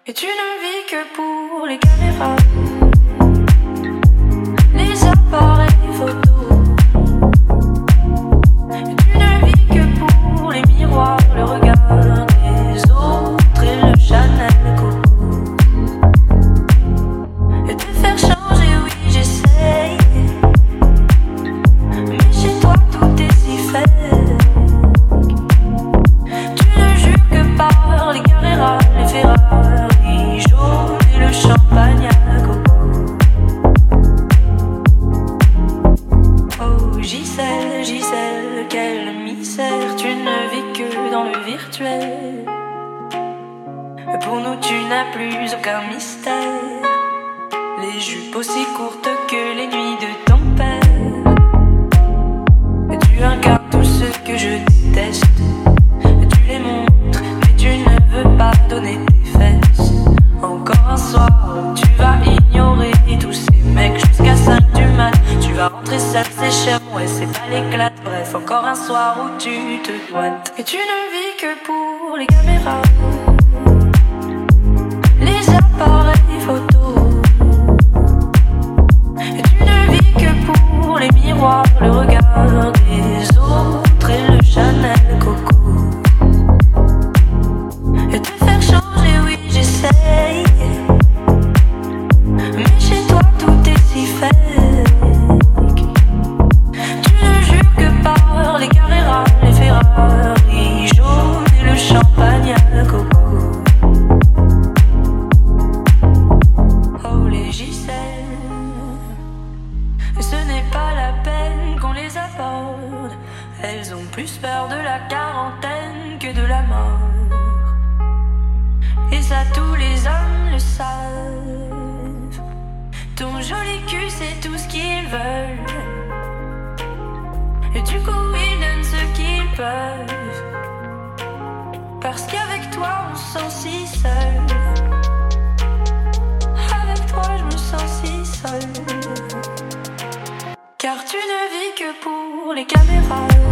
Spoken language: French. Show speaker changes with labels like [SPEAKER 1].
[SPEAKER 1] Et tu ne vis que pour les caméras, les appareils photos. Et tu ne vis que pour les miroirs, le regard des autres et le Chanel Coco. Et te faire changer, oui j'essaye, mais chez toi tout est si fake. Tu ne jures que par les Carrera, les Ferrari jaunes et le champagne à coco. Oh Gisèle, quel misère, tu ne vis que dans le virtuel. Pour nous tu n'as plus aucun mystère, les jupes aussi courtes que les nuits de ton père. Et tu incarnes tout ce que je déteste. Tu les montres, mais tu ne veux pas donner tes fesses. Encore un soir, tu vas ignorer tous ces mecs jusqu'à 5 du mat. Tu vas rentrer seul, c'est cher, ouais c'est pas l'éclate. Bref, encore un soir où tu te doites. Et tu ne vis que pour les caméras, les appareils photos. Et tu ne vis que pour les miroirs, le regard des autres et le Chanel Coco. Et te faire changer, oui j'essaye, mais chez toi tout est si fake. Tu ne jures que par les Carrera, les Ferrari jaunes et le champagne à coco. Oh les Gisèle, ce n'est pas la peine qu'on les aborde. Elles ont plus peur de la quarantaine que de la mort. Et ça tous les hommes le savent. Ton joli cul c'est tout ce qu'ils veulent. Et du coup ils donnent ce qu'ils peuvent. Parce qu'avec toi on se sent si seul. Avec toi je me sens si seul. Car tu ne vis que pour les caméras.